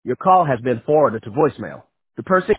Your call has been forwarded to voicemail. The person